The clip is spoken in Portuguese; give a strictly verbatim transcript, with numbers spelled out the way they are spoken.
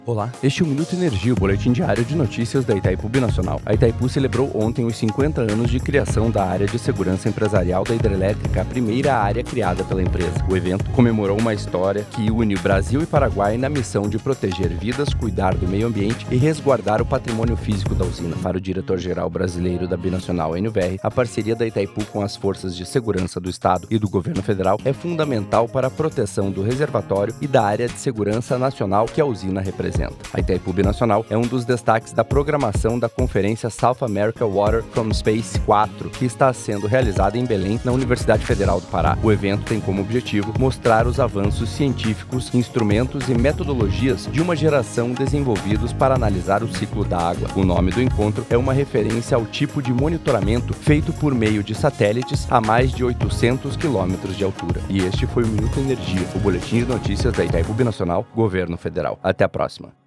Olá, este é o Minuto Energia, o boletim diário de notícias da Itaipu Binacional. A Itaipu celebrou ontem os cinquenta anos de criação da área de segurança empresarial da hidrelétrica, a primeira área criada pela empresa. O evento comemorou uma história que une Brasil e Paraguai na missão de proteger vidas, cuidar do meio ambiente e resguardar o patrimônio físico da usina. Para o diretor-geral brasileiro da Binacional N V R, a parceria da Itaipu com as forças de segurança do Estado e do governo federal é fundamental para a proteção do reservatório e da área de segurança nacional que a usina representa. A Itaipu Binacional é um dos destaques da programação da conferência South America Water from Space quatro, que está sendo realizada em Belém, na Universidade Federal do Pará. O evento tem como objetivo mostrar os avanços científicos, instrumentos e metodologias de uma geração desenvolvidos para analisar o ciclo da água. O nome do encontro é uma referência ao tipo de monitoramento feito por meio de satélites a mais de oitocentos quilômetros de altura. E este foi o Minuto Energia, o boletim de notícias da Itaipu Binacional, Governo Federal. Até a próxima.